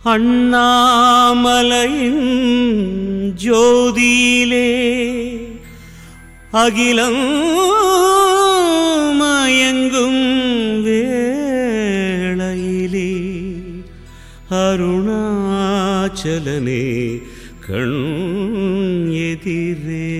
அண்ணாமலையின் ஜோதியிலே அகிலம் மயங்கும் வேளையிலே அருணாச்சலனே கண் எதிரே.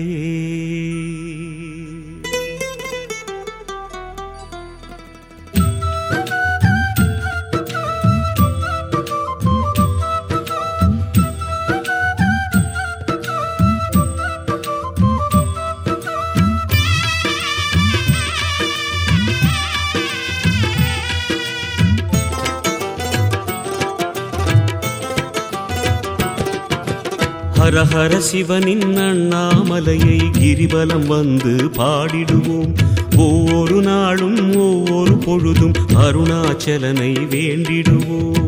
ஹரஹர சிவனின் அண்ணாமலையை கிரிவலம் வந்து பாடிடுவோம். ஒவ்வொரு நாளும் ஒவ்வொரு பொழுதும் அருணாச்சலனை வேண்டிடுவோம்.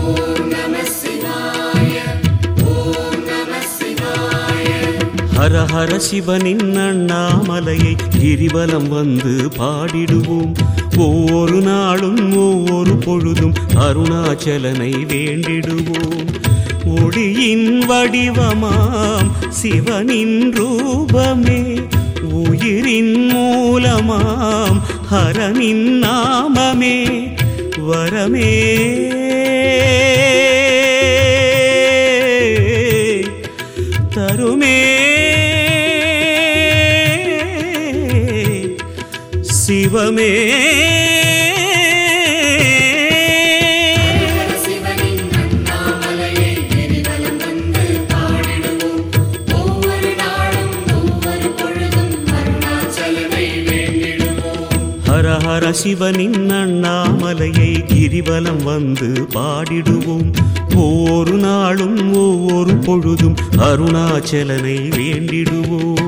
ஹரஹர சிவனின் அண்ணாமலையை கிரிவலம் வந்து பாடிடுவோம். ஒவ்வொரு நாளும் ஒவ்வொரு பொழுதும் அருணாச்சலனை வேண்டிடுவோம். ஒளியின் வடிவமாம் சிவனின் ரூபமே, உயிரின் மூலமாம் ஹரனின் நாமமே, வரமே தருமே சிவமே. ஹரஹர சிவனின் அண்ணாமலையை கிரிவலம் வந்து பாடிடுவோம். ஒவ்வொரு நாளும் ஒவ்வொரு பொழுதும் அருணாச்சலனை வேண்டிடுவோம்.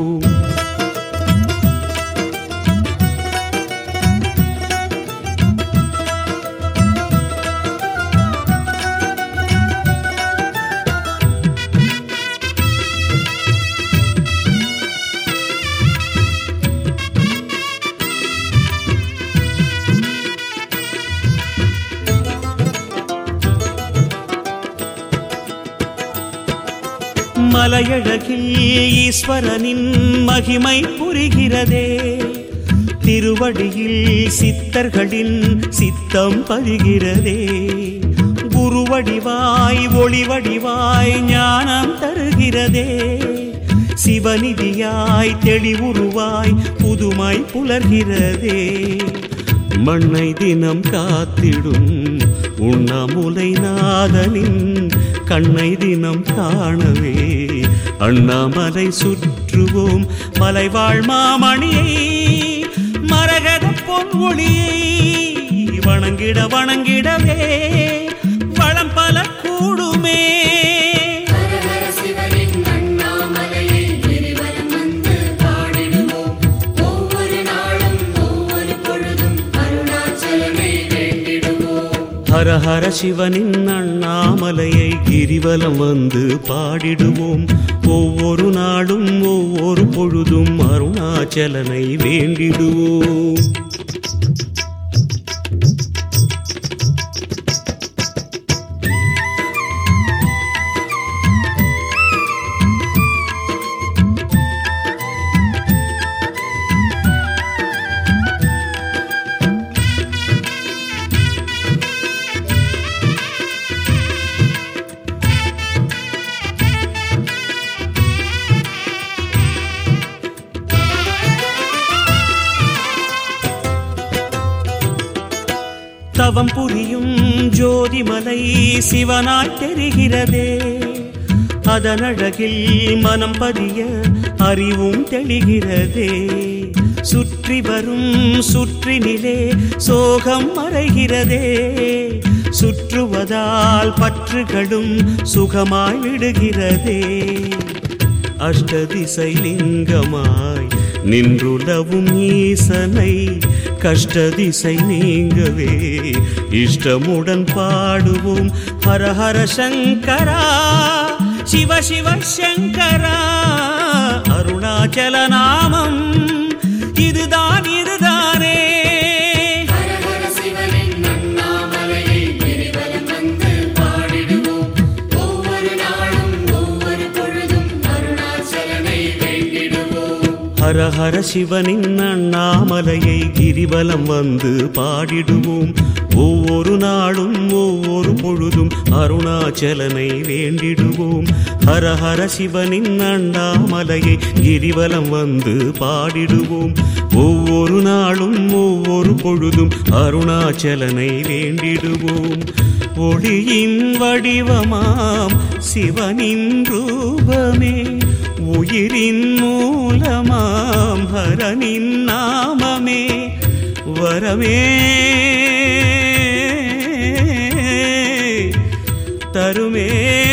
மலையழகில் ஈஸ்வரனின் மகிமை புரிகிறதே, திருவடியில் சித்தர்களின் சித்தம் பதிகிறதே. குருவடிவாய் ஒளிவடிவாய் ஞானம் தருகிறதே, சிவநிதியாய் தெளிவுருவாய் புதுமை புலர்கிறதே. மண்ணை தினம் காத்திடும் உண்ணாமுலை நாதனின் கண்ணை தினம் காணவே அண்ணாமலை சுற்றுவோம். மலைவாழ் மாமணியை மரகத பொன்மொழியை வணங்கிட வணங்கிடவே வளம் பல கூடுமே. ஹரஹர சிவனின் அண்ணாமலையை கிரிவலம் வந்து பாடிடுவோம். ஒவ்வொரு நாளும் ஒவ்வொரு பொழுதும் அருணாச்சலனை வேண்டிடுவோம். தவம் புரியும் ஜோதிமலை சிவனாய் தெரிகிறதே, அதனழகில் மனம் பதிய அறிவும் தெளிகிறதே. சுற்றி வரும் சுற்றினிலே சோகம் மறைகிறதே, சுற்றுவதால் பற்றுகளும் சுகமாய் விடுகிறதே. அஷ்டதிசை லிங்கமாய் நின்றுலவும் ஈசனை கஷ்டதிசை நீங்கவே இஷ்டமுடன் பாடுவோம். ஹரஹர சங்கரா சிவ சிவ சங்கரா, அருணாச்சல நாமம் இதுதான் இதுதானே. ஹரஹர சிவனின் அண்ணாமலையை கிரிவலம் வந்து பாடிடுவோம். ஹர ஹர சிவனின் அண்ணாமலையை கிரிவலம் வந்து பாடிடுவோம். ஒவ்வொரு நாளும் ஒவ்வொரு பொழுதும் அருணாச்சலனை வேண்டிடுவோம். ஹர ஹர சிவனின் அண்ணாமலையை கிரிவலம் வந்து பாடிடுவோம். ஒவ்வொரு நாளும் ஒவ்வொரு பொழுதும் அருணாச்சலனை வேண்டிடுவோம். ஒளியின் வடிவமாம் சிவனின் ரூபமே, உயிரின் மூலமாம் ஹரனின் நாமமே, வரமே தருமே